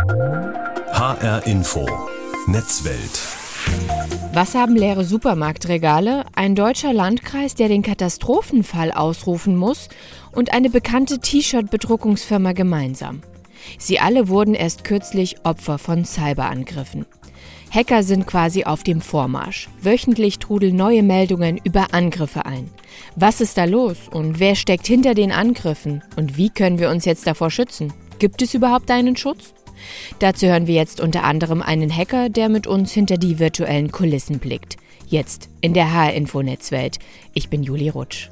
HR Info Netzwelt. Was haben leere Supermarktregale, ein deutscher Landkreis, der den Katastrophenfall ausrufen muss, und eine bekannte T-Shirt-Bedruckungsfirma gemeinsam? Sie alle wurden erst kürzlich Opfer von Cyberangriffen. Hacker sind quasi auf dem Vormarsch. Wöchentlich trudeln neue Meldungen über Angriffe ein. Was ist da los und wer steckt hinter den Angriffen? Und wie können wir uns jetzt davor schützen? Gibt es überhaupt einen Schutz? Dazu hören wir jetzt unter anderem einen Hacker, der mit uns hinter die virtuellen Kulissen blickt. Jetzt in der HR-Info-Netzwelt. Ich bin Juli Rutsch.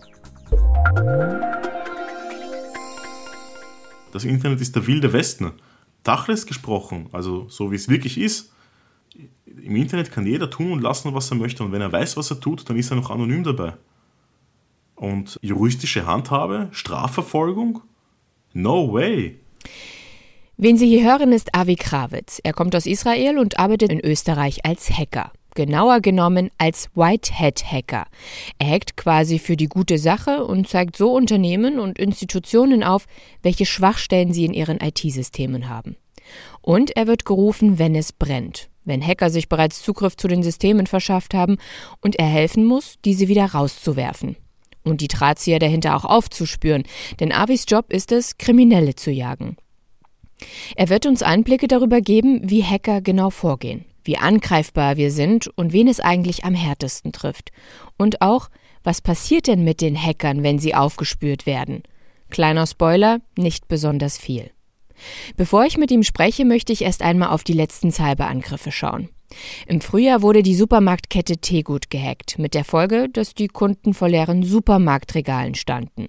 Das Internet ist der wilde Westen. Tacheles gesprochen, also so wie es wirklich ist. Im Internet kann jeder tun und lassen, was er möchte. Und wenn er weiß, was er tut, dann ist er noch anonym dabei. Und juristische Handhabe, Strafverfolgung? No way! Wen Sie hier hören, ist Avi Krawitz. Er kommt aus Israel und arbeitet in Österreich als Hacker. Genauer genommen als White-Hat-Hacker. Er hackt quasi für die gute Sache und zeigt so Unternehmen und Institutionen auf, welche Schwachstellen sie in ihren IT-Systemen haben. Und er wird gerufen, wenn es brennt. Wenn Hacker sich bereits Zugriff zu den Systemen verschafft haben und er helfen muss, diese wieder rauszuwerfen. Und die Drahtzieher dahinter auch aufzuspüren, denn Avis Job ist es, Kriminelle zu jagen. Er wird uns Einblicke darüber geben, wie Hacker genau vorgehen, wie angreifbar wir sind und wen es eigentlich am härtesten trifft. Und auch, was passiert denn mit den Hackern, wenn sie aufgespürt werden? Kleiner Spoiler, nicht besonders viel. Bevor ich mit ihm spreche, möchte ich erst einmal auf die letzten Cyberangriffe schauen. Im Frühjahr wurde die Supermarktkette Tegut gehackt, mit der Folge, dass die Kunden vor leeren Supermarktregalen standen.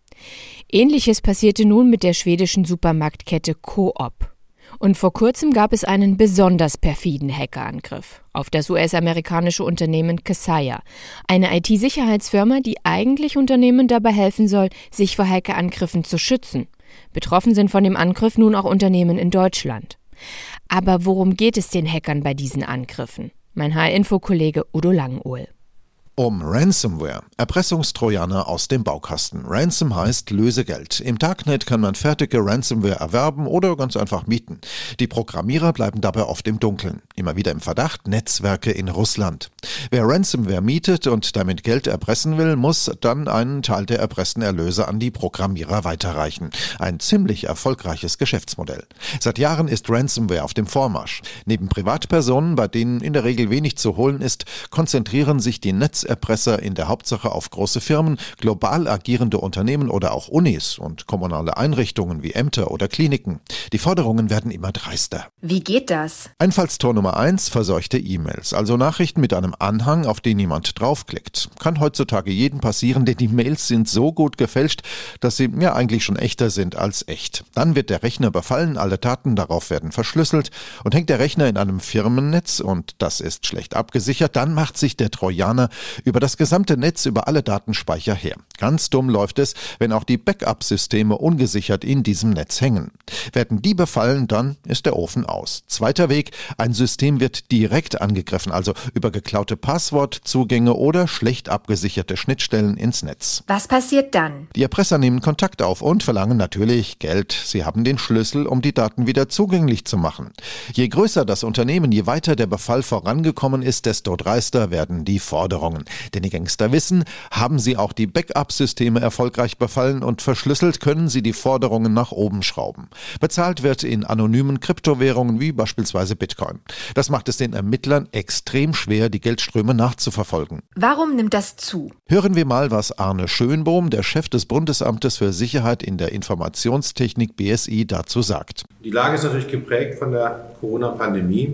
Ähnliches passierte nun mit der schwedischen Supermarktkette Coop. Und vor kurzem gab es einen besonders perfiden Hackerangriff auf das US-amerikanische Unternehmen Kaseya, eine IT-Sicherheitsfirma, die eigentlich Unternehmen dabei helfen soll, sich vor Hackerangriffen zu schützen. Betroffen sind von dem Angriff nun auch Unternehmen in Deutschland. Aber worum geht es den Hackern bei diesen Angriffen? Mein HR-Info-Kollege Udo Langenöl. Um Ransomware, Erpressungstrojaner aus dem Baukasten. Ransom heißt Lösegeld. Im Darknet kann man fertige Ransomware erwerben oder ganz einfach mieten. Die Programmierer bleiben dabei oft im Dunkeln. Immer wieder im Verdacht, Netzwerke in Russland. Wer Ransomware mietet und damit Geld erpressen will, muss dann einen Teil der erpressten Erlöse an die Programmierer weiterreichen. Ein ziemlich erfolgreiches Geschäftsmodell. Seit Jahren ist Ransomware auf dem Vormarsch. Neben Privatpersonen, bei denen in der Regel wenig zu holen ist, konzentrieren sich die Netzerpresser in der Hauptsache auf große Firmen, global agierende Unternehmen oder auch Unis und kommunale Einrichtungen wie Ämter oder Kliniken. Die Forderungen werden immer dreister. Wie geht das? Einfallstor Nummer 1, verseuchte E-Mails, also Nachrichten mit einem Anhang, auf den niemand draufklickt. Kann heutzutage jedem passieren, denn die Mails sind so gut gefälscht, dass sie ja eigentlich schon echter sind als echt. Dann wird der Rechner befallen, alle Daten darauf werden verschlüsselt und hängt der Rechner in einem Firmennetz und das ist schlecht abgesichert, dann macht sich der Trojaner über das gesamte Netz, über alle Datenspeicher her. Ganz dumm läuft es, wenn auch die Backup-Systeme ungesichert in diesem Netz hängen. Werden die befallen, dann ist der Ofen aus. Zweiter Weg, ein System wird direkt angegriffen, also über geklaute Passwortzugänge oder schlecht abgesicherte Schnittstellen ins Netz. Was passiert dann? Die Erpresser nehmen Kontakt auf und verlangen natürlich Geld. Sie haben den Schlüssel, um die Daten wieder zugänglich zu machen. Je größer das Unternehmen, je weiter der Befall vorangekommen ist, desto dreister werden die Forderungen. Denn die Gangster wissen, haben sie auch die Backup-Systeme erfolgreich befallen und verschlüsselt, können sie die Forderungen nach oben schrauben. Bezahlt wird in anonymen Kryptowährungen wie beispielsweise Bitcoin. Das macht es den Ermittlern extrem schwer, die Geldströme nachzuverfolgen. Warum nimmt das zu? Hören wir mal, was Arne Schönbohm, der Chef des Bundesamtes für Sicherheit in der Informationstechnik BSI, dazu sagt. Die Lage ist natürlich geprägt von der Corona-Pandemie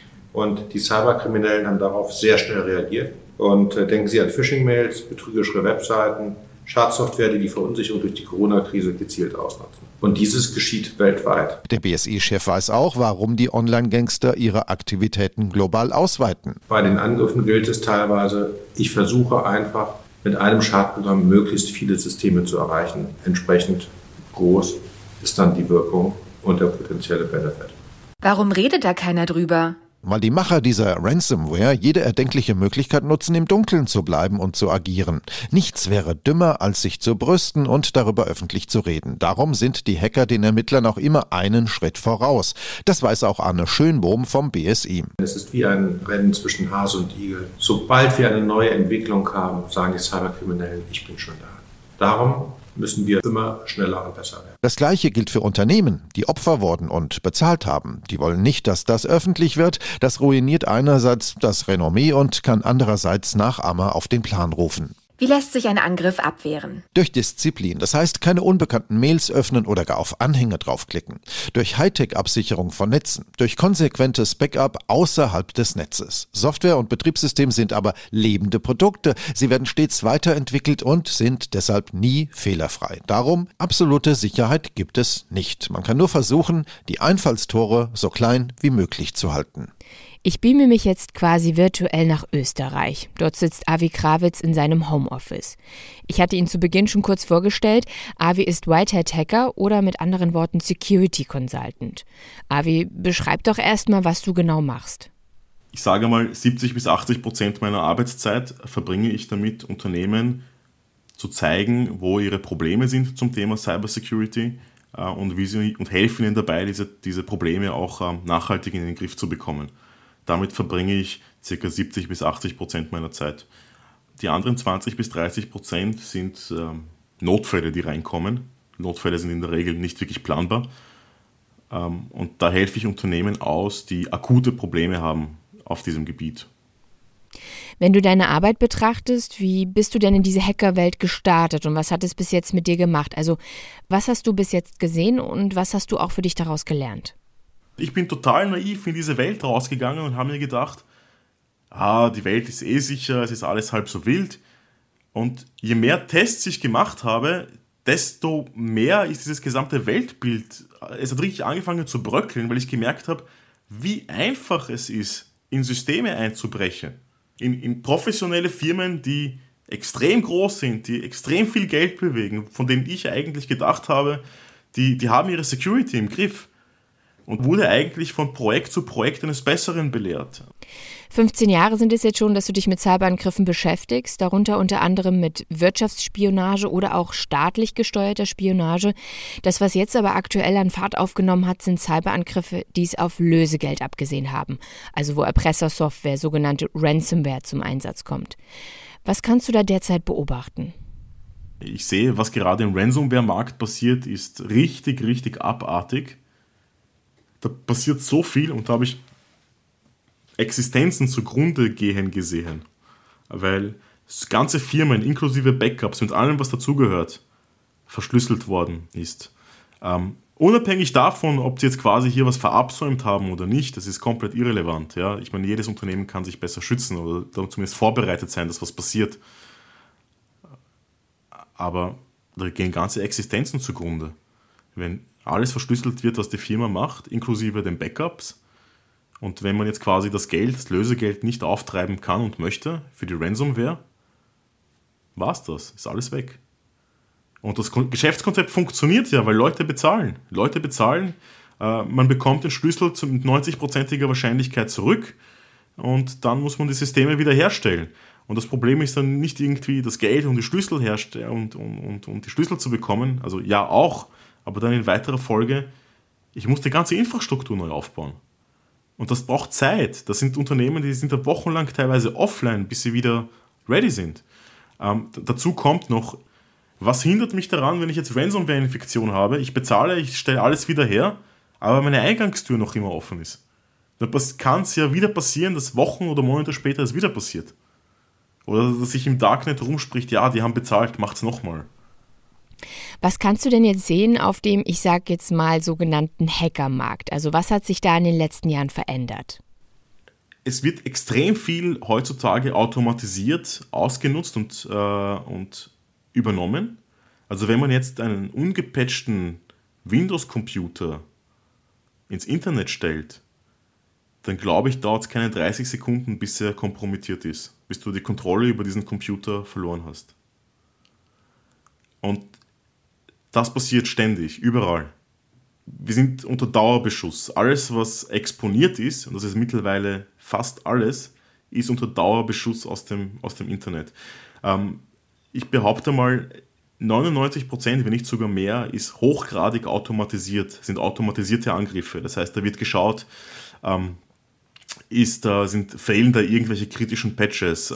und die Cyberkriminellen haben darauf sehr schnell reagiert. Und denken Sie an Phishing-Mails, betrügerische Webseiten, Schadsoftware, die die Verunsicherung durch die Corona-Krise gezielt ausnutzen. Und dieses geschieht weltweit. Der BSI-Chef weiß auch, warum die Online-Gangster ihre Aktivitäten global ausweiten. Bei den Angriffen gilt es teilweise, ich versuche einfach mit einem Schadprogramm möglichst viele Systeme zu erreichen. Entsprechend groß ist dann die Wirkung und der potenzielle Benefit. Warum redet da keiner drüber? weil die Macher dieser Ransomware jede erdenkliche Möglichkeit nutzen, im Dunkeln zu bleiben und zu agieren. Nichts wäre dümmer, als sich zu brüsten und darüber öffentlich zu reden. Darum sind die Hacker den Ermittlern auch immer einen Schritt voraus. Das weiß auch Arne Schönbohm vom BSI. Es ist wie ein Rennen zwischen Hase und Igel. Sobald wir eine neue Entwicklung haben, sagen die Cyberkriminellen, ich bin schon da. Darum müssen wir immer schneller und besser werden. Das Gleiche gilt für Unternehmen, die Opfer wurden und bezahlt haben. Die wollen nicht, dass das öffentlich wird. Das ruiniert einerseits das Renommee und kann andererseits Nachahmer auf den Plan rufen. Wie lässt sich ein Angriff abwehren? Durch Disziplin, das heißt keine unbekannten Mails öffnen oder gar auf Anhänge draufklicken. Durch Hightech-Absicherung von Netzen, durch konsequentes Backup außerhalb des Netzes. Software und Betriebssystem sind aber lebende Produkte. Sie werden stets weiterentwickelt und sind deshalb nie fehlerfrei. Darum, absolute Sicherheit gibt es nicht. Man kann nur versuchen, die Einfallstore so klein wie möglich zu halten. Ich beame mich jetzt quasi virtuell nach Österreich. Dort sitzt Avi Krawitz in seinem Homeoffice. Ich hatte ihn zu Beginn schon kurz vorgestellt. Avi ist Whitehat-Hacker oder mit anderen Worten Security Consultant. Avi, beschreib doch erstmal, was du genau machst. Ich sage mal, 70-80% meiner Arbeitszeit verbringe ich damit, Unternehmen zu zeigen, wo ihre Probleme sind zum Thema Cybersecurity und helfen ihnen dabei, diese Probleme auch nachhaltig in den Griff zu bekommen. Damit verbringe ich ca. 70-80% meiner Zeit. Die anderen 20-30% sind Notfälle, die reinkommen. Notfälle sind in der Regel nicht wirklich planbar. Und da helfe ich Unternehmen aus, die akute Probleme haben auf diesem Gebiet. Wenn du deine Arbeit betrachtest, wie bist du denn in diese Hackerwelt gestartet und was hat es bis jetzt mit dir gemacht? Also, was hast du bis jetzt gesehen und was hast du auch für dich daraus gelernt? Ich bin total naiv in diese Welt rausgegangen und habe mir gedacht, die Welt ist sicher, es ist alles halb so wild. Und je mehr Tests ich gemacht habe, desto mehr ist dieses gesamte Weltbild, es hat richtig angefangen zu bröckeln, weil ich gemerkt habe, wie einfach es ist, in Systeme einzubrechen. In professionelle Firmen, die extrem groß sind, die extrem viel Geld bewegen, von denen ich eigentlich gedacht habe, die haben ihre Security im Griff. Und wurde eigentlich von Projekt zu Projekt eines Besseren belehrt. 15 Jahre sind es jetzt schon, dass du dich mit Cyberangriffen beschäftigst, darunter unter anderem mit Wirtschaftsspionage oder auch staatlich gesteuerter Spionage. Das, was jetzt aber aktuell an Fahrt aufgenommen hat, sind Cyberangriffe, die es auf Lösegeld abgesehen haben. Also wo Erpressersoftware, sogenannte Ransomware, zum Einsatz kommt. Was kannst du da derzeit beobachten? Ich sehe, was gerade im Ransomware-Markt passiert, ist richtig, richtig abartig. Da passiert so viel und da habe ich Existenzen zugrunde gehen gesehen, weil ganze Firmen inklusive Backups mit allem, was dazugehört, verschlüsselt worden ist. Unabhängig davon, ob sie jetzt quasi hier was verabsäumt haben oder nicht, das ist komplett irrelevant. Ja? Ich meine, jedes Unternehmen kann sich besser schützen oder zumindest vorbereitet sein, dass was passiert. Aber da gehen ganze Existenzen zugrunde. Wenn alles verschlüsselt wird, was die Firma macht, inklusive den Backups. Und wenn man jetzt quasi das Lösegeld nicht auftreiben kann und möchte für die Ransomware, war's das, ist alles weg. Und das Geschäftskonzept funktioniert ja, weil Leute bezahlen. Man bekommt den Schlüssel mit 90%iger Wahrscheinlichkeit zurück und dann muss man die Systeme wieder herstellen. Und das Problem ist dann nicht irgendwie das Geld und die Schlüssel herstellen und die Schlüssel zu bekommen, also ja auch, aber dann in weiterer Folge, ich muss die ganze Infrastruktur neu aufbauen. Und das braucht Zeit. Das sind Unternehmen, die sind da wochenlang teilweise offline, bis sie wieder ready sind. Dazu kommt noch, was hindert mich daran, wenn ich jetzt Ransomware-Infektion habe? Ich bezahle, ich stelle alles wieder her, aber meine Eingangstür noch immer offen ist. Dann kann es ja wieder passieren, dass Wochen oder Monate später es wieder passiert. Oder dass sich im Darknet rumspricht, ja, die haben bezahlt, macht's nochmal. Was kannst du denn jetzt sehen auf dem, ich sag jetzt mal, sogenannten Hackermarkt? Also was hat sich da in den letzten Jahren verändert? Es wird extrem viel heutzutage automatisiert ausgenutzt und übernommen. Also wenn man jetzt einen ungepatchten Windows-Computer ins Internet stellt, dann glaube ich, dauert es keine 30 Sekunden, bis er kompromittiert ist, bis du die Kontrolle über diesen Computer verloren hast. Und das passiert ständig, überall. wir sind unter Dauerbeschuss. Alles, was exponiert ist, und das ist mittlerweile fast alles, ist unter Dauerbeschuss aus dem Internet. Ich behaupte mal, 99%, wenn nicht sogar mehr, ist hochgradig automatisiert, sind automatisierte Angriffe. Das heißt, da wird geschaut, fehlen da irgendwelche kritischen Patches.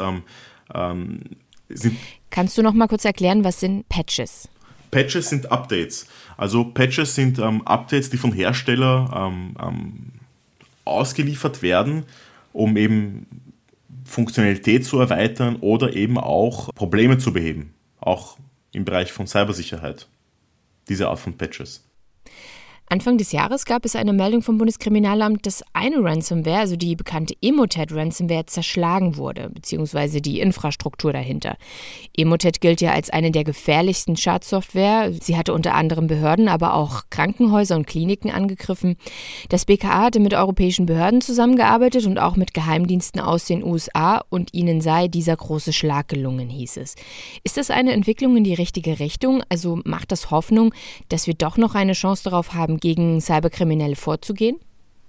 Kannst du noch mal kurz erklären, was sind Patches? Patches sind Updates. Also Patches sind Updates, die von Herstellern ausgeliefert werden, um eben Funktionalität zu erweitern oder eben auch Probleme zu beheben. Auch im Bereich von Cybersicherheit. Diese Art von Patches. Anfang des Jahres gab es eine Meldung vom Bundeskriminalamt, dass eine Ransomware, also die bekannte Emotet-Ransomware, zerschlagen wurde, beziehungsweise die Infrastruktur dahinter. Emotet gilt ja als eine der gefährlichsten Schadsoftware. Sie hatte unter anderem Behörden, aber auch Krankenhäuser und Kliniken angegriffen. Das BKA hatte mit europäischen Behörden zusammengearbeitet und auch mit Geheimdiensten aus den USA und ihnen sei dieser große Schlag gelungen, hieß es. Ist das eine Entwicklung in die richtige Richtung? Also macht das Hoffnung, dass wir doch noch eine Chance darauf haben, gegen Cyberkriminelle vorzugehen?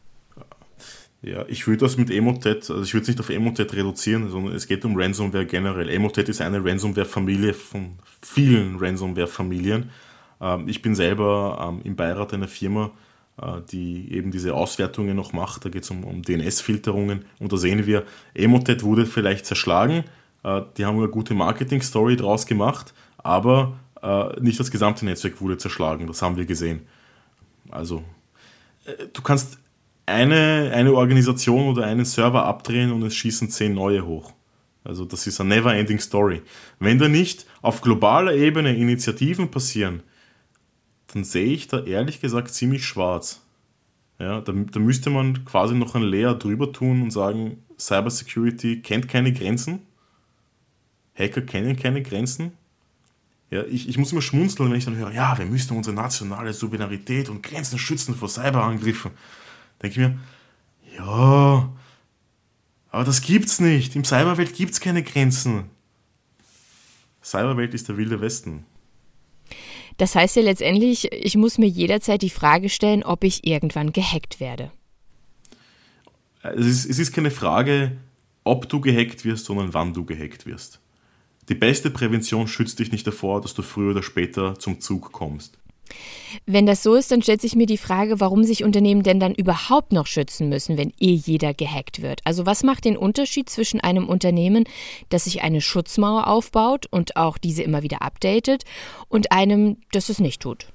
Ja, ich würde das mit Emotet, also ich würde es nicht auf Emotet reduzieren, sondern es geht um Ransomware generell. Emotet ist eine Ransomware-Familie von vielen Ransomware-Familien. Ich bin selber im Beirat einer Firma, die eben diese Auswertungen noch macht. Da geht es um DNS-Filterungen und da sehen wir, Emotet wurde vielleicht zerschlagen. Die haben eine gute Marketing-Story draus gemacht, aber nicht das gesamte Netzwerk wurde zerschlagen. Das haben wir gesehen. Also, du kannst eine Organisation oder einen Server abdrehen und es schießen 10 neue hoch. Also das ist eine never-ending Story. Wenn da nicht auf globaler Ebene Initiativen passieren, dann sehe ich da ehrlich gesagt ziemlich schwarz. Ja, da müsste man quasi noch ein Layer drüber tun und sagen, Cybersecurity kennt keine Grenzen, Hacker kennen keine Grenzen. Ja, ich muss immer schmunzeln, wenn ich dann höre, ja, wir müssen unsere nationale Souveränität und Grenzen schützen vor Cyberangriffen. Denke ich mir, ja, aber das gibt's nicht. Im Cyberwelt gibt's keine Grenzen. Cyberwelt ist der wilde Westen. Das heißt ja letztendlich, ich muss mir jederzeit die Frage stellen, ob ich irgendwann gehackt werde. Es ist keine Frage, ob du gehackt wirst, sondern wann du gehackt wirst. Die beste Prävention schützt dich nicht davor, dass du früher oder später zum Zug kommst. Wenn das so ist, dann stellt sich mir die Frage, warum sich Unternehmen denn dann überhaupt noch schützen müssen, wenn jeder gehackt wird. Also was macht den Unterschied zwischen einem Unternehmen, das sich eine Schutzmauer aufbaut und auch diese immer wieder updatet, und einem, das es nicht tut?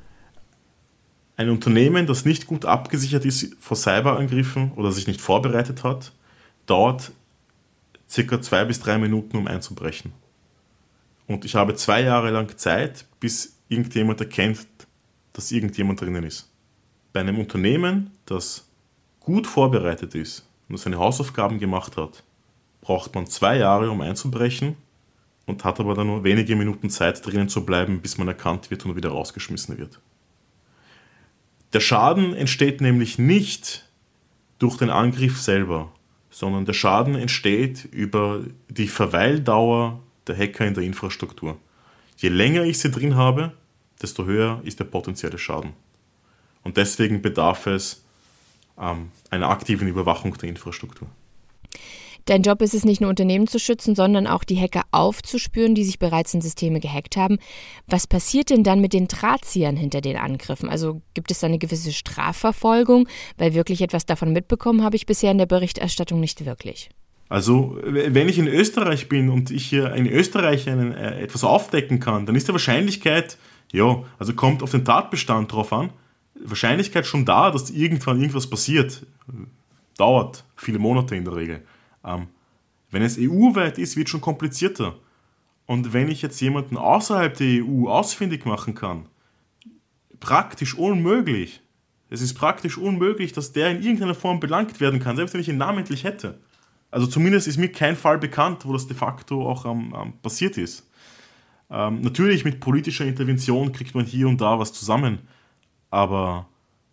Ein Unternehmen, das nicht gut abgesichert ist vor Cyberangriffen oder sich nicht vorbereitet hat, dauert ca. 2 bis 3 Minuten, um einzubrechen. Und ich habe 2 Jahre lang Zeit, bis irgendjemand erkennt, dass irgendjemand drinnen ist. Bei einem Unternehmen, das gut vorbereitet ist und das seine Hausaufgaben gemacht hat, braucht man 2 Jahre, um einzubrechen und hat aber dann nur wenige Minuten Zeit, drinnen zu bleiben, bis man erkannt wird und wieder rausgeschmissen wird. Der Schaden entsteht nämlich nicht durch den Angriff selber, sondern der Schaden entsteht über die Verweildauer der Hacker in der Infrastruktur. Je länger ich sie drin habe, desto höher ist der potenzielle Schaden. Und deswegen bedarf es einer aktiven Überwachung der Infrastruktur. Dein Job ist es nicht nur, Unternehmen zu schützen, sondern auch die Hacker aufzuspüren, die sich bereits in Systeme gehackt haben. Was passiert denn dann mit den Drahtziehern hinter den Angriffen? Also gibt es da eine gewisse Strafverfolgung? Weil wirklich etwas davon mitbekommen habe ich bisher in der Berichterstattung nicht wirklich. Also wenn ich in Österreich bin und ich hier in Österreich etwas aufdecken kann, dann ist die Wahrscheinlichkeit, ja, also kommt auf den Tatbestand drauf an, Wahrscheinlichkeit schon da, dass irgendwann irgendwas passiert. Dauert viele Monate in der Regel. Wenn es EU-weit ist, wird es schon komplizierter. Und wenn ich jetzt jemanden außerhalb der EU ausfindig machen kann, praktisch unmöglich. Es ist praktisch unmöglich, dass der in irgendeiner Form belangt werden kann, selbst wenn ich ihn namentlich hätte. Also zumindest ist mir kein Fall bekannt, wo das de facto auch passiert ist. Natürlich mit politischer Intervention kriegt man hier und da was zusammen, aber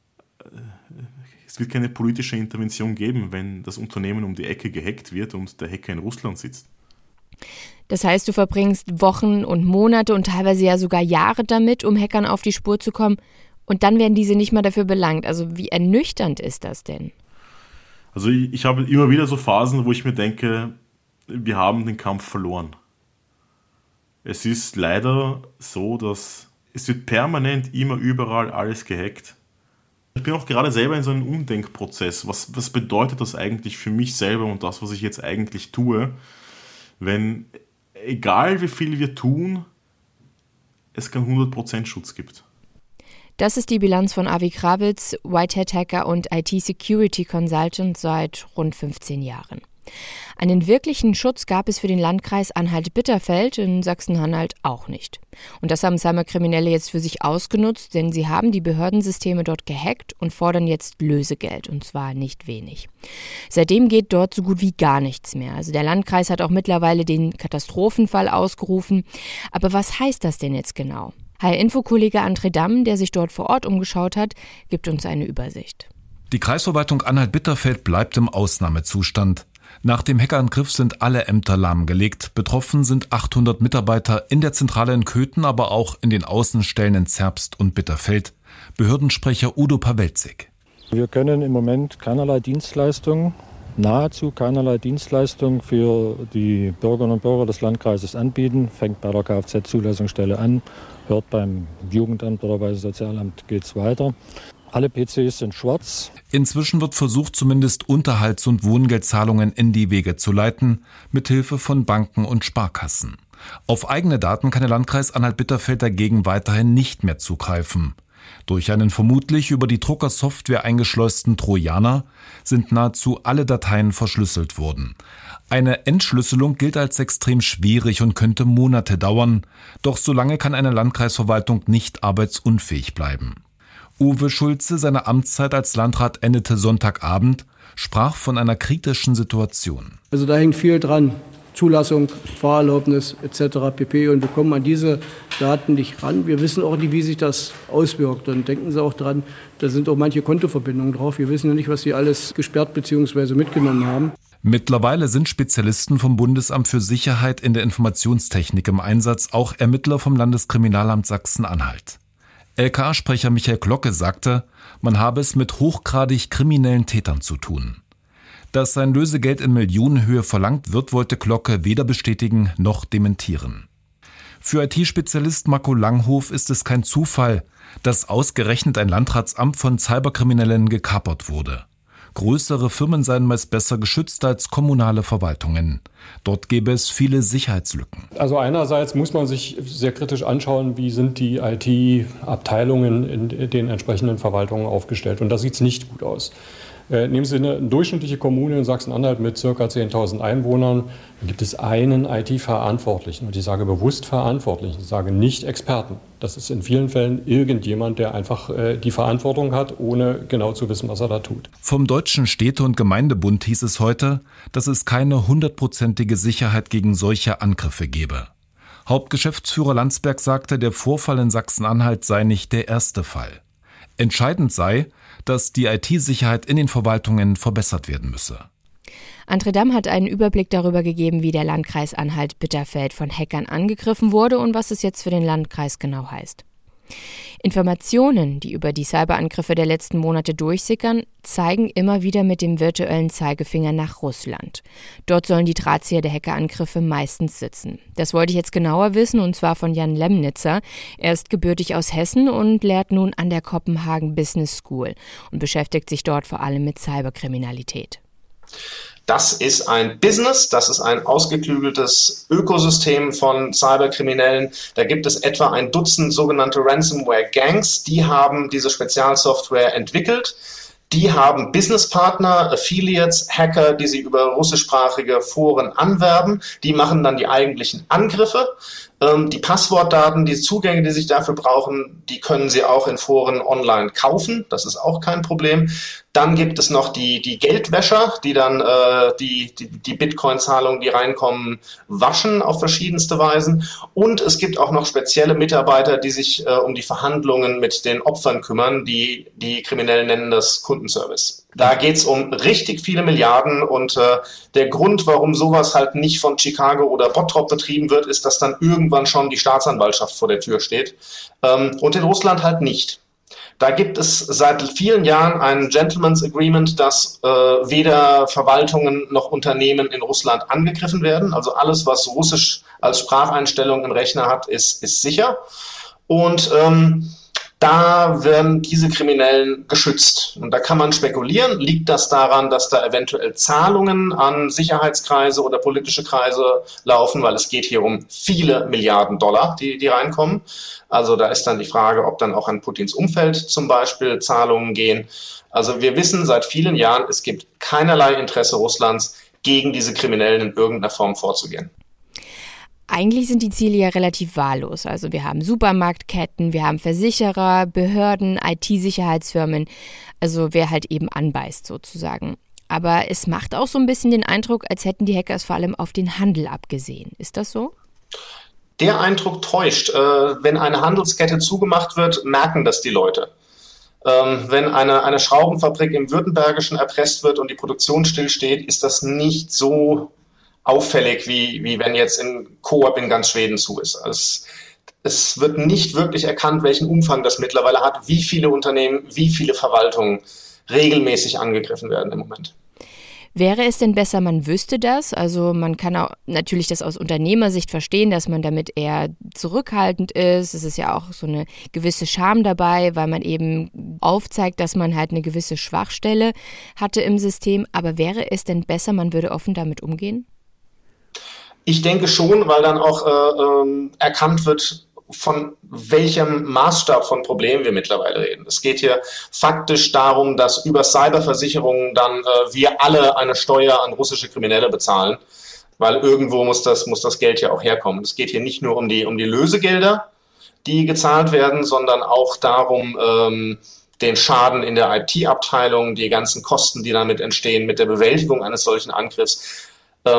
es wird keine politische Intervention geben, wenn das Unternehmen um die Ecke gehackt wird und der Hacker in Russland sitzt. Das heißt, du verbringst Wochen und Monate und teilweise ja sogar Jahre damit, um Hackern auf die Spur zu kommen, Und dann werden diese nicht mal dafür belangt. Also wie ernüchternd ist das denn? Also ich habe immer wieder so Phasen, wo ich mir denke, wir haben den Kampf verloren. Es ist leider so, dass es wird permanent immer überall alles gehackt. Ich bin auch gerade selber in so einem Umdenkprozess. Was bedeutet das eigentlich für mich selber und das, was ich jetzt eigentlich tue, wenn, egal wie viel wir tun, es keinen 100% Schutz gibt? Das ist die Bilanz von Avi Krawitz, Whitehead-Hacker und IT-Security-Consultant seit rund 15 Jahren. Einen wirklichen Schutz gab es für den Landkreis Anhalt-Bitterfeld in Sachsen-Anhalt auch nicht. Und das haben Cyberkriminelle jetzt für sich ausgenutzt, denn sie haben die Behördensysteme dort gehackt und fordern jetzt Lösegeld, und zwar nicht wenig. Seitdem geht dort so gut wie gar nichts mehr. Also der Landkreis hat auch mittlerweile den Katastrophenfall ausgerufen. Aber was heißt das denn jetzt genau? HR-Info-Kollege André Damm, der sich dort vor Ort umgeschaut hat, gibt uns eine Übersicht. Die Kreisverwaltung Anhalt-Bitterfeld bleibt im Ausnahmezustand. Nach dem Hackerangriff sind alle Ämter lahmgelegt. Betroffen sind 800 Mitarbeiter in der Zentrale in Köthen, aber auch in den Außenstellen in Zerbst und Bitterfeld. Behördensprecher Udo Pawelzig. Wir können im Moment nahezu keinerlei Dienstleistung für die Bürgerinnen und Bürger des Landkreises anbieten. Fängt bei der Kfz-Zulassungsstelle an, hört beim Jugendamt oder beim Sozialamt geht's weiter. Alle PCs sind schwarz. Inzwischen wird versucht, zumindest Unterhalts- und Wohngeldzahlungen in die Wege zu leiten, mithilfe von Banken und Sparkassen. Auf eigene Daten kann der Landkreis Anhalt-Bitterfeld dagegen weiterhin nicht mehr zugreifen. Durch einen vermutlich über die Druckersoftware eingeschleusten Trojaner sind nahezu alle Dateien verschlüsselt worden. Eine Entschlüsselung gilt als extrem schwierig und könnte Monate dauern. Doch so lange kann eine Landkreisverwaltung nicht arbeitsunfähig bleiben. Uwe Schulze, seine Amtszeit als Landrat endete Sonntagabend, sprach von einer kritischen Situation. Also da hängt viel dran. Zulassung, Fahrerlaubnis etc. pp. Und wir kommen an diese Daten nicht ran. Wir wissen auch nicht, wie sich das auswirkt. Und denken Sie auch dran, da sind auch manche Kontoverbindungen drauf. Wir wissen ja nicht, was Sie alles gesperrt bzw. mitgenommen haben. Mittlerweile sind Spezialisten vom Bundesamt für Sicherheit in der Informationstechnik im Einsatz, auch Ermittler vom Landeskriminalamt Sachsen-Anhalt. LKA-Sprecher Michael Glocke sagte, man habe es mit hochgradig kriminellen Tätern zu tun. Dass sein Lösegeld in Millionenhöhe verlangt wird, wollte Glocke weder bestätigen noch dementieren. Für IT-Spezialist Marco Langhof ist es kein Zufall, dass ausgerechnet ein Landratsamt von Cyberkriminellen gekapert wurde. Größere Firmen seien meist besser geschützt als kommunale Verwaltungen. Dort gäbe es viele Sicherheitslücken. Also einerseits muss man sich sehr kritisch anschauen, wie sind die IT-Abteilungen in den entsprechenden Verwaltungen aufgestellt. Und da sieht es nicht gut aus. Nehmen Sie eine durchschnittliche Kommune in Sachsen-Anhalt mit ca. 10.000 Einwohnern, da gibt es einen IT-Verantwortlichen. Und ich sage bewusst Verantwortlichen, ich sage nicht Experten. Das ist in vielen Fällen irgendjemand, der einfach die Verantwortung hat, ohne genau zu wissen, was er da tut. Vom Deutschen Städte- und Gemeindebund hieß es heute, dass es keine 100%ige Sicherheit gegen solche Angriffe gebe. Hauptgeschäftsführer Landsberg sagte, der Vorfall in Sachsen-Anhalt sei nicht der erste Fall. Entscheidend sei, dass die IT-Sicherheit in den Verwaltungen verbessert werden müsse. André Damm hat einen Überblick darüber gegeben, wie der Landkreis Anhalt-Bitterfeld von Hackern angegriffen wurde und was es jetzt für den Landkreis genau heißt. Informationen, die über die Cyberangriffe der letzten Monate durchsickern, zeigen immer wieder mit dem virtuellen Zeigefinger nach Russland. Dort sollen die Drahtzieher der Hackerangriffe meistens sitzen. Das wollte ich jetzt genauer wissen, und zwar von Jan Lemnitzer. Er ist gebürtig aus Hessen und lehrt nun an der Copenhagen Business School und beschäftigt sich dort vor allem mit Cyberkriminalität. Das ist ein Business, das ist ein ausgeklügeltes Ökosystem von Cyberkriminellen. Da gibt es etwa ein Dutzend sogenannte Ransomware-Gangs, die haben diese Spezialsoftware entwickelt. Die haben Businesspartner, Affiliates, Hacker, die sie über russischsprachige Foren anwerben. Die machen dann die eigentlichen Angriffe. Die Passwortdaten, die Zugänge, die sich dafür brauchen, die können sie auch in Foren online kaufen. Das ist auch kein Problem. Dann gibt es noch die Geldwäscher, die dann die Bitcoin-Zahlungen, die reinkommen, waschen auf verschiedenste Weisen. Und es gibt auch noch spezielle Mitarbeiter, die sich um die Verhandlungen mit den Opfern kümmern. Die Kriminellen nennen das Kundenservice. Da geht's um richtig viele Milliarden, und der Grund, warum sowas halt nicht von Chicago oder Bottrop betrieben wird, ist, dass dann irgendwann schon die Staatsanwaltschaft vor der Tür steht. Und in Russland halt nicht. Da gibt es seit vielen Jahren ein Gentleman's Agreement, dass weder Verwaltungen noch Unternehmen in Russland angegriffen werden. Also alles, was Russisch als Spracheinstellung im Rechner hat, ist sicher. Und da werden diese Kriminellen geschützt. Und da kann man spekulieren, liegt das daran, dass da eventuell Zahlungen an Sicherheitskreise oder politische Kreise laufen, weil es geht hier um viele Milliarden Dollar, die reinkommen. Also da ist dann die Frage, ob dann auch an Putins Umfeld zum Beispiel Zahlungen gehen. Also wir wissen seit vielen Jahren, es gibt keinerlei Interesse Russlands, gegen diese Kriminellen in irgendeiner Form vorzugehen. Eigentlich sind die Ziele ja relativ wahllos. Also wir haben Supermarktketten, wir haben Versicherer, Behörden, IT-Sicherheitsfirmen. Also wer halt eben anbeißt sozusagen. Aber es macht auch so ein bisschen den Eindruck, als hätten die Hackers vor allem auf den Handel abgesehen. Ist das so? Der Eindruck täuscht. Wenn eine Handelskette zugemacht wird, merken das die Leute. Wenn eine Schraubenfabrik im Württembergischen erpresst wird und die Produktion stillsteht, ist das nicht so auffällig, wie wenn jetzt in Coop in ganz Schweden zu ist. Also es wird nicht wirklich erkannt, welchen Umfang das mittlerweile hat, wie viele Unternehmen, wie viele Verwaltungen regelmäßig angegriffen werden im Moment. Wäre es denn besser, man wüsste das? Also man kann auch natürlich das aus Unternehmersicht verstehen, dass man damit eher zurückhaltend ist. Es ist ja auch so eine gewisse Scham dabei, weil man eben aufzeigt, dass man halt eine gewisse Schwachstelle hatte im System. Aber wäre es denn besser, man würde offen damit umgehen? Ich denke schon, weil dann auch erkannt wird, von welchem Maßstab von Problemen wir mittlerweile reden. Es geht hier faktisch darum, dass über Cyberversicherungen dann wir alle eine Steuer an russische Kriminelle bezahlen, weil irgendwo muss das Geld ja auch herkommen. Es geht hier nicht nur um die Lösegelder, die gezahlt werden, sondern auch darum, den Schaden in der IT-Abteilung, die ganzen Kosten, die damit entstehen, mit der Bewältigung eines solchen Angriffs.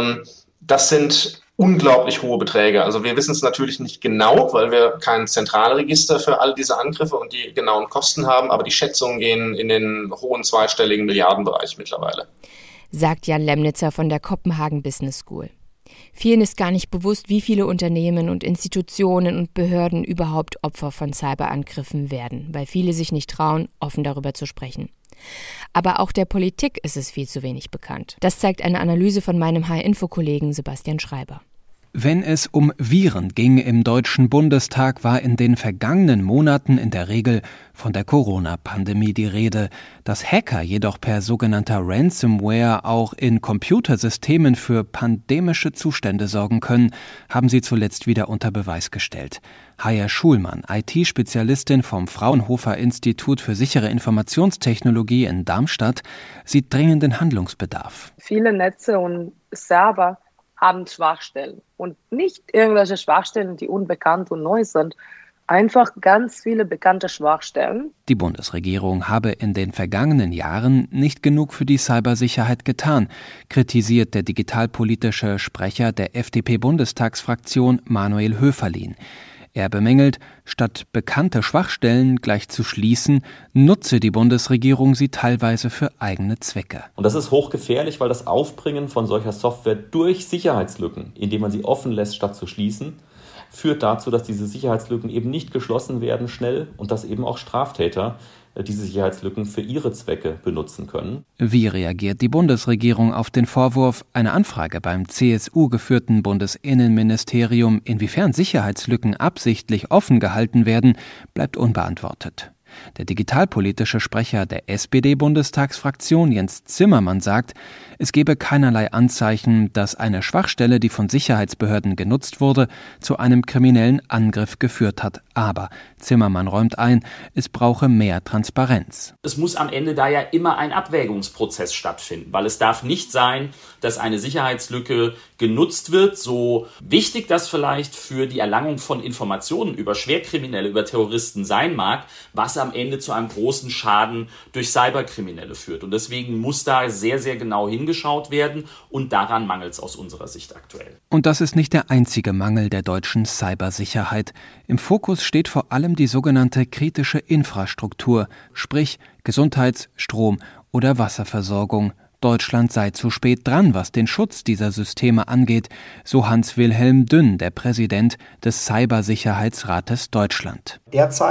Das sind unglaublich hohe Beträge. Also wir wissen es natürlich nicht genau, weil wir kein Zentralregister für all diese Angriffe und die genauen Kosten haben, aber die Schätzungen gehen in den hohen zweistelligen Milliardenbereich mittlerweile. Sagt Jan Lemnitzer von der Copenhagen Business School. Vielen ist gar nicht bewusst, wie viele Unternehmen und Institutionen und Behörden überhaupt Opfer von Cyberangriffen werden, weil viele sich nicht trauen, offen darüber zu sprechen. Aber auch der Politik ist es viel zu wenig bekannt. Das zeigt eine Analyse von meinem HR-Info-Kollegen Sebastian Schreiber. Wenn es um Viren ging im Deutschen Bundestag, war in den vergangenen Monaten in der Regel von der Corona-Pandemie die Rede. Dass Hacker jedoch per sogenannter Ransomware auch in Computersystemen für pandemische Zustände sorgen können, haben sie zuletzt wieder unter Beweis gestellt. Haya Schulmann, IT-Spezialistin vom Fraunhofer-Institut für sichere Informationstechnologie in Darmstadt, sieht dringenden Handlungsbedarf. Viele Netze und Server haben Schwachstellen und nicht irgendwelche Schwachstellen, die unbekannt und neu sind. Einfach ganz viele bekannte Schwachstellen. Die Bundesregierung habe in den vergangenen Jahren nicht genug für die Cybersicherheit getan, kritisiert der digitalpolitische Sprecher der FDP-Bundestagsfraktion Manuel Höferlin. Er bemängelt, statt bekannte Schwachstellen gleich zu schließen, nutze die Bundesregierung sie teilweise für eigene Zwecke. Und das ist hochgefährlich, weil das Aufbringen von solcher Software durch Sicherheitslücken, indem man sie offen lässt, statt zu schließen, führt dazu, dass diese Sicherheitslücken eben nicht geschlossen werden schnell und dass eben auch Straftäter diese Sicherheitslücken für ihre Zwecke benutzen können. Wie reagiert die Bundesregierung auf den Vorwurf? Eine Anfrage beim CSU-geführten Bundesinnenministerium, inwiefern Sicherheitslücken absichtlich offen gehalten werden, bleibt unbeantwortet. Der digitalpolitische Sprecher der SPD-Bundestagsfraktion Jens Zimmermann sagt, es gebe keinerlei Anzeichen, dass eine Schwachstelle, die von Sicherheitsbehörden genutzt wurde, zu einem kriminellen Angriff geführt hat. Aber Zimmermann räumt ein, es brauche mehr Transparenz. Es muss am Ende da ja immer ein Abwägungsprozess stattfinden, weil es darf nicht sein, dass eine Sicherheitslücke genutzt wird, so wichtig das vielleicht für die Erlangung von Informationen über Schwerkriminelle, über Terroristen sein mag, was am Ende zu einem großen Schaden durch Cyberkriminelle führt. Und deswegen muss da sehr, sehr genau hingeschaut werden und daran mangelt es aus unserer Sicht aktuell. Und das ist nicht der einzige Mangel der deutschen Cybersicherheit. Im Fokus steht vor allem die sogenannte kritische Infrastruktur, sprich Gesundheits-, Strom- oder Wasserversorgung. Deutschland sei zu spät dran, was den Schutz dieser Systeme angeht, so Hans-Wilhelm Dünn, der Präsident des Cybersicherheitsrates Deutschland. Derzeit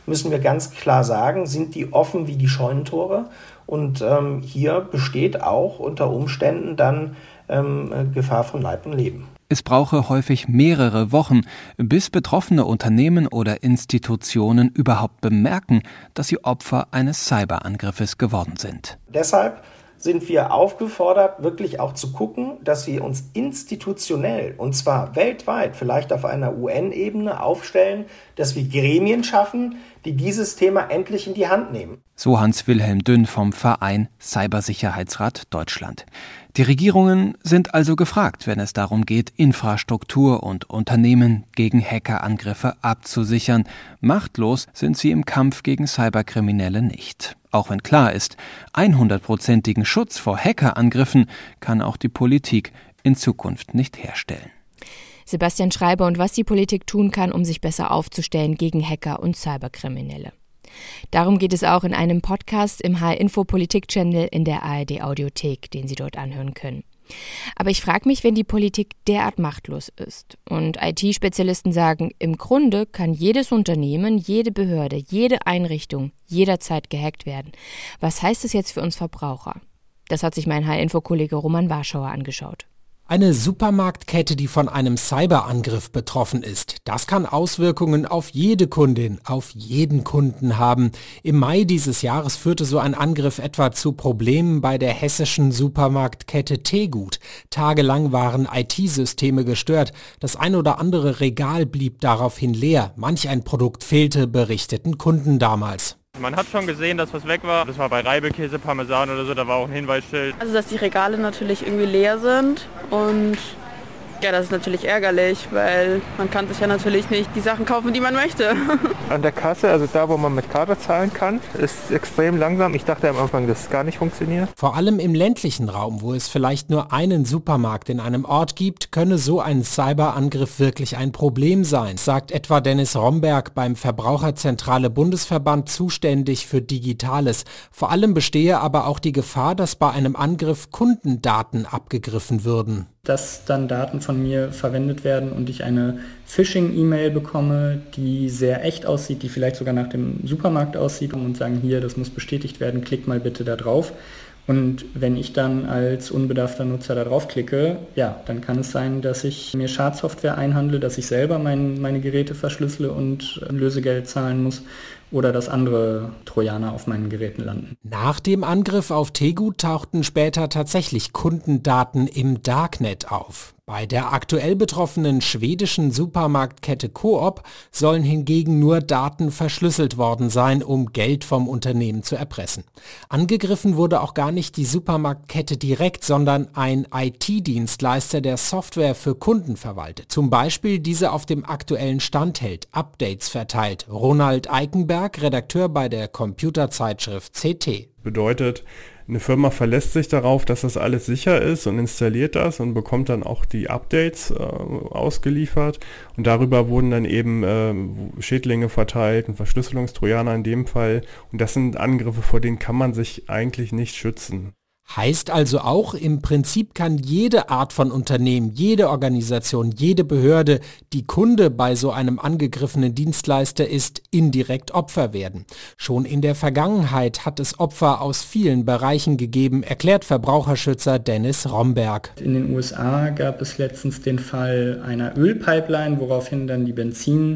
müssen wir ganz klar sagen, sind die offen wie die Scheunentore. Und hier besteht auch unter Umständen dann Gefahr von Leib und Leben. Es brauche häufig mehrere Wochen, bis betroffene Unternehmen oder Institutionen überhaupt bemerken, dass sie Opfer eines Cyberangriffes geworden sind. Deshalb sind wir aufgefordert, wirklich auch zu gucken, dass wir uns institutionell, und zwar weltweit, vielleicht auf einer UN-Ebene aufstellen, dass wir Gremien schaffen, die dieses Thema endlich in die Hand nehmen. So Hans-Wilhelm Dünn vom Verein Cybersicherheitsrat Deutschland. Die Regierungen sind also gefragt, wenn es darum geht, Infrastruktur und Unternehmen gegen Hackerangriffe abzusichern. Machtlos sind sie im Kampf gegen Cyberkriminelle nicht. Auch wenn klar ist, 100%igen Schutz vor Hackerangriffen kann auch die Politik in Zukunft nicht herstellen. Sebastian Schreiber und was die Politik tun kann, um sich besser aufzustellen gegen Hacker und Cyberkriminelle. Darum geht es auch in einem Podcast im HR-Info Politik-Channel in der ARD-Audiothek, den Sie dort anhören können. Aber ich frage mich, wenn die Politik derart machtlos ist und IT-Spezialisten sagen, im Grunde kann jedes Unternehmen, jede Behörde, jede Einrichtung jederzeit gehackt werden. Was heißt das jetzt für uns Verbraucher? Das hat sich mein HR-Info-Kollege Roman Warschauer angeschaut. Eine Supermarktkette, die von einem Cyberangriff betroffen ist, das kann Auswirkungen auf jede Kundin, auf jeden Kunden haben. Im Mai dieses Jahres führte so ein Angriff etwa zu Problemen bei der hessischen Supermarktkette Tegut. Tagelang waren IT-Systeme gestört. Das ein oder andere Regal blieb daraufhin leer. Manch ein Produkt fehlte, berichteten Kunden damals. Man hat schon gesehen, dass was weg war. Das war bei Reibekäse, Parmesan oder so, da war auch ein Hinweisschild. Also dass die Regale natürlich irgendwie leer sind und ja, das ist natürlich ärgerlich, weil man kann sich ja natürlich nicht die Sachen kaufen, die man möchte. An der Kasse, also da, wo man mit Karte zahlen kann, ist extrem langsam. Ich dachte am Anfang, dass es gar nicht funktioniert. Vor allem im ländlichen Raum, wo es vielleicht nur einen Supermarkt in einem Ort gibt, könne so ein Cyberangriff wirklich ein Problem sein, sagt etwa Dennis Romberg beim Verbraucherzentrale Bundesverband zuständig für Digitales. Vor allem bestehe aber auch die Gefahr, dass bei einem Angriff Kundendaten abgegriffen würden. Dass dann Daten von mir verwendet werden und ich eine Phishing-E-Mail bekomme, die sehr echt aussieht, die vielleicht sogar nach dem Supermarkt aussieht und sagen, hier, das muss bestätigt werden, klick mal bitte da drauf. Und wenn ich dann als unbedarfter Nutzer da drauf klicke, ja, dann kann es sein, dass ich mir Schadsoftware einhandle, dass ich selber meine Geräte verschlüssele und Lösegeld zahlen muss oder dass andere Trojaner auf meinen Geräten landen. Nach dem Angriff auf Tegut tauchten später tatsächlich Kundendaten im Darknet auf. Bei der aktuell betroffenen schwedischen Supermarktkette Coop sollen hingegen nur Daten verschlüsselt worden sein, um Geld vom Unternehmen zu erpressen. Angegriffen wurde auch gar nicht die Supermarktkette direkt, sondern ein IT-Dienstleister, der Software für Kunden verwaltet. Zum Beispiel diese auf dem aktuellen Stand hält, Updates verteilt. Ronald Eikenberg, Redakteur bei der Computerzeitschrift CT. Bedeutet, eine Firma verlässt sich darauf, dass das alles sicher ist und installiert das und bekommt dann auch die Updates ausgeliefert. Und darüber wurden dann eben Schädlinge verteilt, ein Verschlüsselungstrojaner in dem Fall. Und das sind Angriffe, vor denen kann man sich eigentlich nicht schützen. Heißt also auch, im Prinzip kann jede Art von Unternehmen, jede Organisation, jede Behörde, die Kunde bei so einem angegriffenen Dienstleister ist, indirekt Opfer werden. Schon in der Vergangenheit hat es Opfer aus vielen Bereichen gegeben, erklärt Verbraucherschützer Dennis Romberg. In den USA gab es letztens den Fall einer Ölpipeline, woraufhin dann die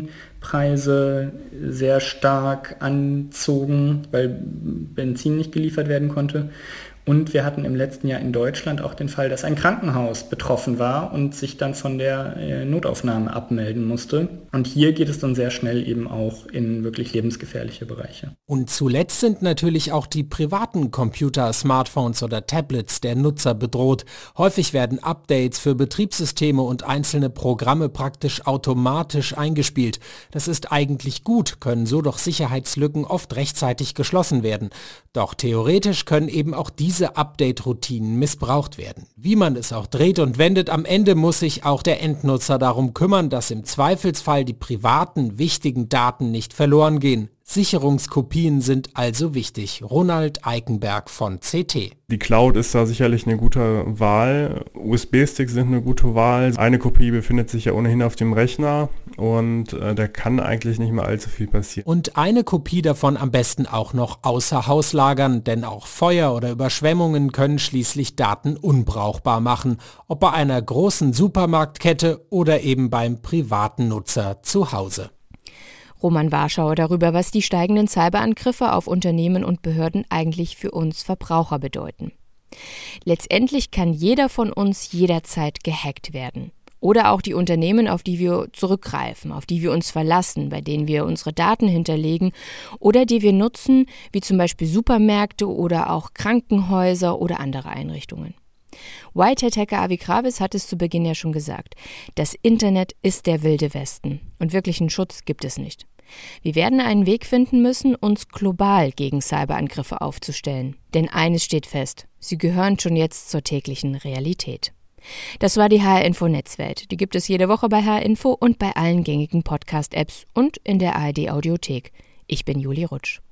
Benzinpreise sehr stark anzogen, weil Benzin nicht geliefert werden konnte. Und wir hatten im letzten Jahr in Deutschland auch den Fall, dass ein Krankenhaus betroffen war und sich dann von der Notaufnahme abmelden musste. Und hier geht es dann sehr schnell eben auch in wirklich lebensgefährliche Bereiche. Und zuletzt sind natürlich auch die privaten Computer, Smartphones oder Tablets der Nutzer bedroht. Häufig werden Updates für Betriebssysteme und einzelne Programme praktisch automatisch eingespielt. Das ist eigentlich gut, können so doch Sicherheitslücken oft rechtzeitig geschlossen werden. Doch theoretisch können eben auch diese Update-Routinen missbraucht werden. Wie man es auch dreht und wendet, am Ende muss sich auch der Endnutzer darum kümmern, dass im Zweifelsfall die privaten, wichtigen Daten nicht verloren gehen. Sicherungskopien sind also wichtig. Ronald Eikenberg von CT. Die Cloud ist da sicherlich eine gute Wahl. USB-Sticks sind eine gute Wahl. Eine Kopie befindet sich ja ohnehin auf dem Rechner und da kann eigentlich nicht mehr allzu viel passieren. Und eine Kopie davon am besten auch noch außer Haus lagern, denn auch Feuer oder Überschwemmungen können schließlich Daten unbrauchbar machen, ob bei einer großen Supermarktkette oder eben beim privaten Nutzer zu Hause. Roman Warschauer darüber, was die steigenden Cyberangriffe auf Unternehmen und Behörden eigentlich für uns Verbraucher bedeuten. Letztendlich kann jeder von uns jederzeit gehackt werden. Oder auch die Unternehmen, auf die wir zurückgreifen, auf die wir uns verlassen, bei denen wir unsere Daten hinterlegen oder die wir nutzen, wie zum Beispiel Supermärkte oder auch Krankenhäuser oder andere Einrichtungen. Whitehead-Hacker Avi Krawitz hat es zu Beginn ja schon gesagt. Das Internet ist der wilde Westen und wirklichen Schutz gibt es nicht. Wir werden einen Weg finden müssen, uns global gegen Cyberangriffe aufzustellen. Denn eines steht fest, sie gehören schon jetzt zur täglichen Realität. Das war die HR-Info Netzwelt. Die gibt es jede Woche bei HR-Info und bei allen gängigen Podcast-Apps und in der ARD-Audiothek. Ich bin Julie Rutsch.